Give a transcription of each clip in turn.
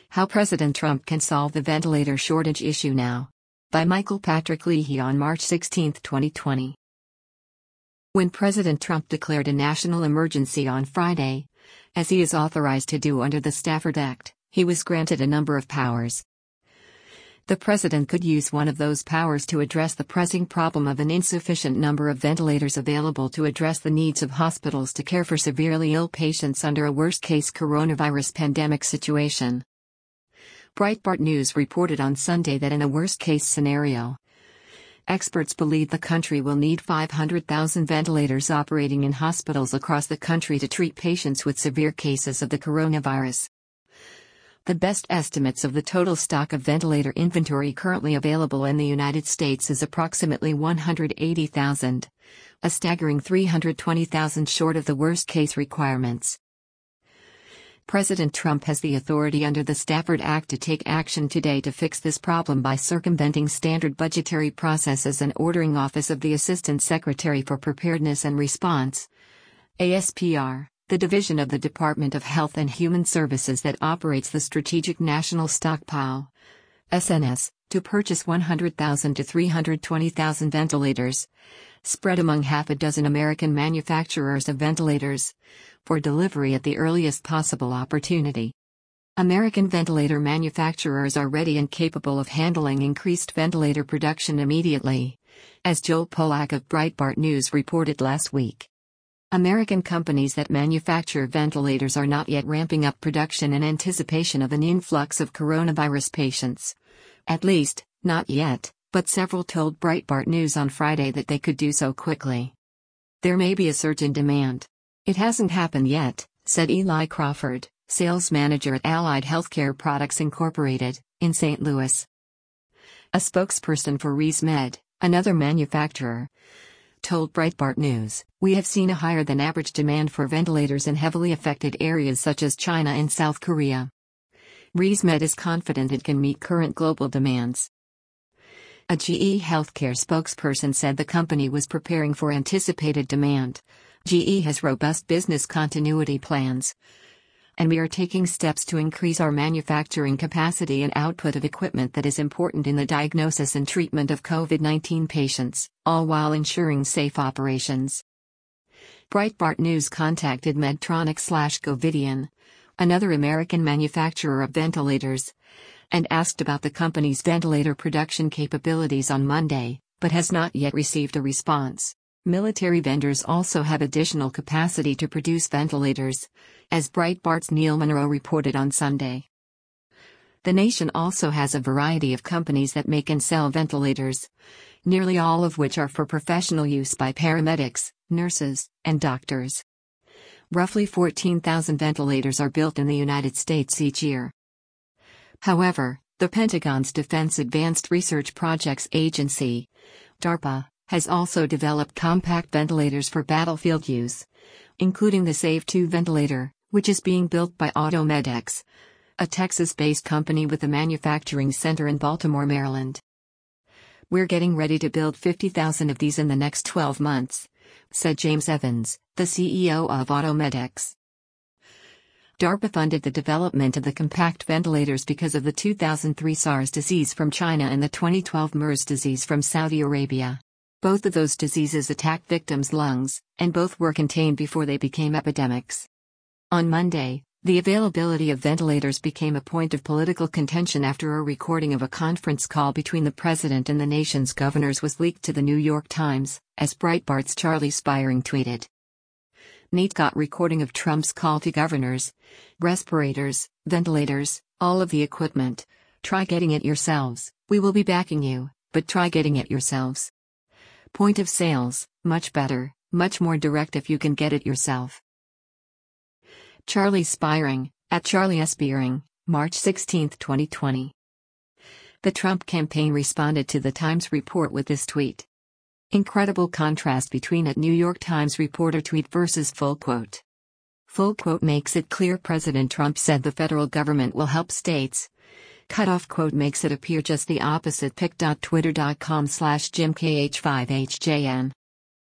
How President Trump Can Solve the Ventilator Shortage Issue Now. By Michael Patrick Leahy on March 16, 2020. When President Trump declared a national emergency on Friday, as he is authorized to do under the Stafford Act, he was granted a number of powers. The president could use one of those powers to address the pressing problem of an insufficient number of ventilators available to address the needs of hospitals to care for severely ill patients under a worst-case coronavirus pandemic situation. Breitbart News reported on Sunday that in a worst-case scenario, experts believe the country will need 500,000 ventilators operating in hospitals across the country to treat patients with severe cases of the coronavirus. The best estimates of the total stock of ventilator inventory currently available in the United States is approximately 180,000, a staggering 320,000 short of the worst-case requirements. President Trump has the authority under the Stafford Act to take action today to fix this problem by circumventing standard budgetary processes and ordering Office of the Assistant Secretary for Preparedness and Response, ASPR, the division of the Department of Health and Human Services that operates the Strategic National Stockpile, SNS, to purchase 100,000 to 320,000 ventilators, spread among half a dozen American manufacturers of ventilators, for delivery at the earliest possible opportunity. American ventilator manufacturers are ready and capable of handling increased ventilator production immediately, as Joel Pollack of Breitbart News reported last week. American companies that manufacture ventilators are not yet ramping up production in anticipation of an influx of coronavirus patients. At least, not yet, but several told Breitbart News on Friday that they could do so quickly. There may be a surge in demand. It hasn't happened yet, said Eli Crawford, sales manager at Allied Healthcare Products Incorporated, in St. Louis. A spokesperson for ResMed, another manufacturer, told Breitbart News, "We have seen a higher than average demand for ventilators in heavily affected areas such as China and South Korea. ResMed is confident it can meet current global demands." A GE Healthcare spokesperson said the company was preparing for anticipated demand. "GE has robust business continuity plans, and we are taking steps to increase our manufacturing capacity and output of equipment that is important in the diagnosis and treatment of COVID-19 patients, all while ensuring safe operations." Breitbart News contacted Medtronic/Covidien, another American manufacturer of ventilators, and asked about the company's ventilator production capabilities on Monday, but has not yet received a response. Military vendors also have additional capacity to produce ventilators, as Breitbart's Neil Monroe reported on Sunday. The nation also has a variety of companies that make and sell ventilators, nearly all of which are for professional use by paramedics, nurses, and doctors. Roughly 14,000 ventilators are built in the United States each year. However, the Pentagon's Defense Advanced Research Projects Agency, DARPA, has also developed compact ventilators for battlefield use, including the SAVE-2 ventilator, which is being built by Automedex, a Texas-based company with a manufacturing center in Baltimore, Maryland. "We're getting ready to build 50,000 of these in the next 12 months, said James Evans, the CEO of Automedex. DARPA funded the development of the compact ventilators because of the 2003 SARS disease from China and the 2012 MERS disease from Saudi Arabia. Both of those diseases attacked victims' lungs, and both were contained before they became epidemics." On Monday, the availability of ventilators became a point of political contention after a recording of a conference call between the president and the nation's governors was leaked to the New York Times, as Breitbart's Charlie Spiering tweeted. "Nate got recording of Trump's call to governors. Respirators, ventilators, all of the equipment. Try getting it yourselves. We will be backing you, but try getting it yourselves. Point of sales, much better, much more direct if you can get it yourself." Charlie Spiering, at Charlie Spiering, March 16, 2020. The Trump campaign responded to the Times report with this tweet. Incredible contrast between a New York Times reporter tweet versus full quote. Full quote makes it clear President Trump said the federal government will help states. Cutoff quote makes it appear just the opposite. pic.twitter.com/JimKH5HJN.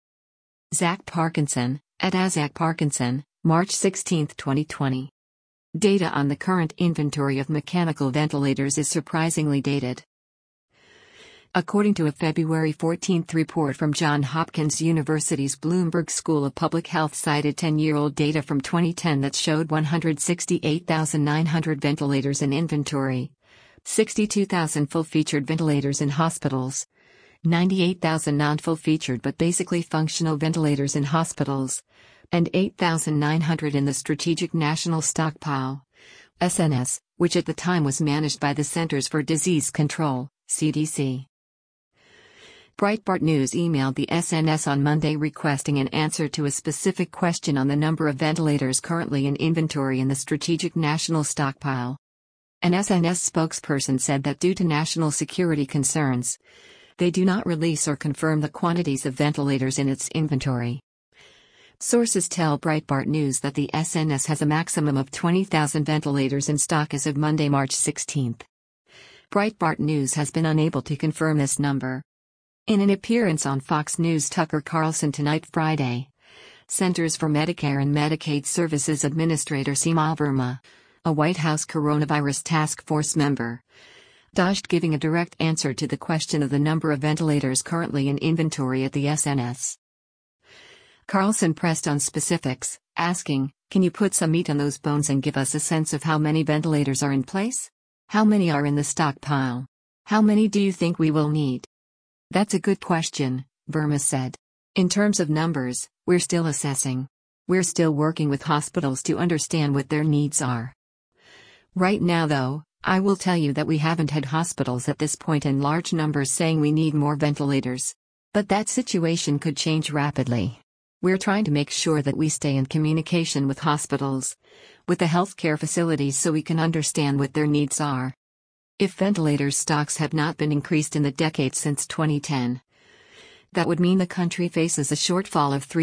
Zach Parkinson, at Azak Parkinson, March 16, 2020. Data on the current inventory of mechanical ventilators is surprisingly dated. According to a February 14 report from Johns Hopkins University's Bloomberg School of Public Health cited 10-year-old data from 2010 that showed 168,900 ventilators in inventory, 62,000 full-featured ventilators in hospitals, 98,000 non-full-featured but basically functional ventilators in hospitals, and 8,900 in the Strategic National Stockpile, SNS, which at the time was managed by the Centers for Disease Control, CDC. Breitbart News emailed the SNS on Monday requesting an answer to a specific question on the number of ventilators currently in inventory in the Strategic National Stockpile. An SNS spokesperson said that due to national security concerns, they do not release or confirm the quantities of ventilators in its inventory. Sources tell Breitbart News that the SNS has a maximum of 20,000 ventilators in stock as of Monday, March 16. Breitbart News has been unable to confirm this number. In an appearance on Fox News' Tucker Carlson Tonight Friday, Centers for Medicare and Medicaid Services Administrator Seema Verma, a White House coronavirus task force member, dodged giving a direct answer to the question of the number of ventilators currently in inventory at the SNS. Carlson pressed on specifics, asking, "Can you put some meat on those bones and give us a sense of how many ventilators are in place? How many are in the stockpile? How many do you think we will need?" "That's a good question," Verma said. "In terms of numbers, we're still assessing. We're still working with hospitals to understand what their needs are. Right now, though, I will tell you that we haven't had hospitals at this point in large numbers saying we need more ventilators. But that situation could change rapidly. We're trying to make sure that we stay in communication with hospitals, with the healthcare facilities so we can understand what their needs are. If ventilator stocks have not been increased in the decade since 2010, that would mean the country faces a shortfall of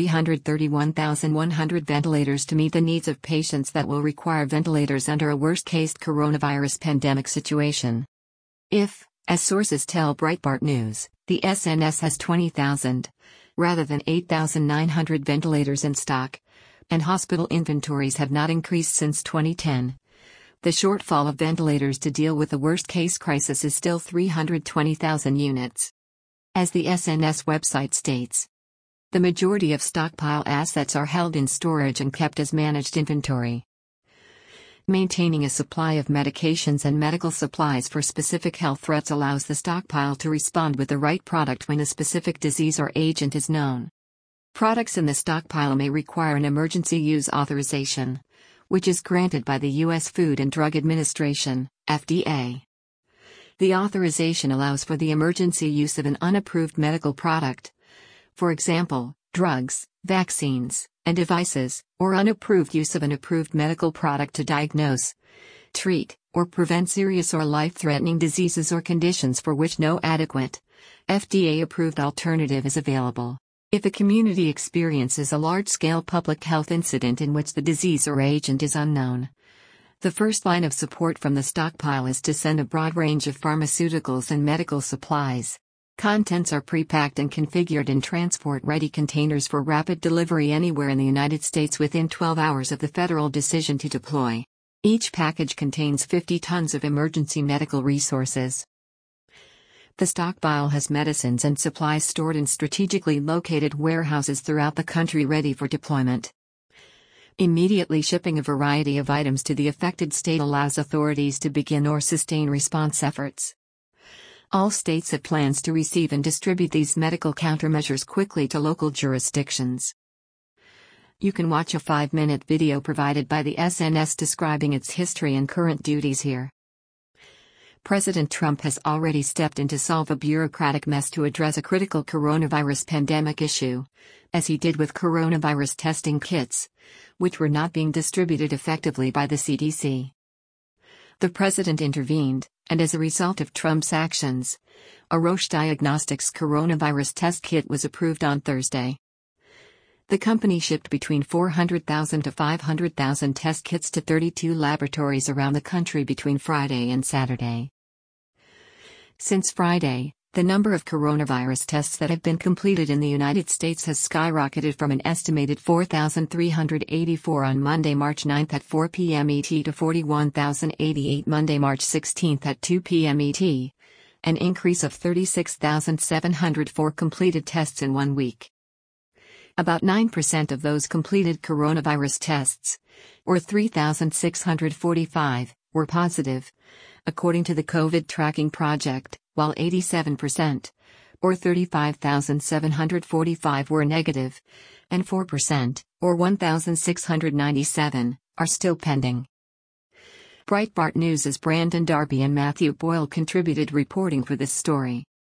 331,100 ventilators to meet the needs of patients that will require ventilators under a worst-case coronavirus pandemic situation. If, as sources tell Breitbart News, the SNS has 20,000, rather than 8,900 ventilators in stock, and hospital inventories have not increased since 2010, the shortfall of ventilators to deal with the worst-case crisis is still 320,000 units. As the SNS website states, the majority of stockpile assets are held in storage and kept as managed inventory. Maintaining a supply of medications and medical supplies for specific health threats allows the stockpile to respond with the right product when a specific disease or agent is known. Products in the stockpile may require an emergency use authorization, which is granted by the U.S. Food and Drug Administration, FDA. The authorization allows for the emergency use of an unapproved medical product, for example, drugs, vaccines, and devices, or unapproved use of an approved medical product to diagnose, treat, or prevent serious or life-threatening diseases or conditions for which no adequate, FDA-approved alternative is available. If a community experiences a large-scale public health incident in which the disease or agent is unknown, the first line of support from the stockpile is to send a broad range of pharmaceuticals and medical supplies. Contents are pre-packed and configured in transport-ready containers for rapid delivery anywhere in the United States within 12 hours of the federal decision to deploy. Each package contains 50 tons of emergency medical resources. The stockpile has medicines and supplies stored in strategically located warehouses throughout the country ready for deployment. Immediately shipping a variety of items to the affected state allows authorities to begin or sustain response efforts. All states have plans to receive and distribute these medical countermeasures quickly to local jurisdictions. You can watch a 5-minute video provided by the SNS describing its history and current duties here. President Trump has already stepped in to solve a bureaucratic mess to address a critical coronavirus pandemic issue, as he did with coronavirus testing kits, which were not being distributed effectively by the CDC. The president intervened, and as a result of Trump's actions, a Roche Diagnostics coronavirus test kit was approved on Thursday. The company shipped between 400,000 to 500,000 test kits to 32 laboratories around the country between Friday and Saturday. Since Friday, The number of coronavirus tests that have been completed in the United States has skyrocketed from an estimated 4,384 on Monday, March 9 at 4 p.m. ET to 41,088 Monday, March 16 at 2 p.m. ET, an increase of 36,704 completed tests in 1 week. About 9% of those completed coronavirus tests, or 3,645, were positive, according to the COVID Tracking Project, while 87%, or 35,745, were negative, and 4%, or 1,697, are still pending. Breitbart News' Brandon Darby and Matthew Boyle contributed reporting for this story.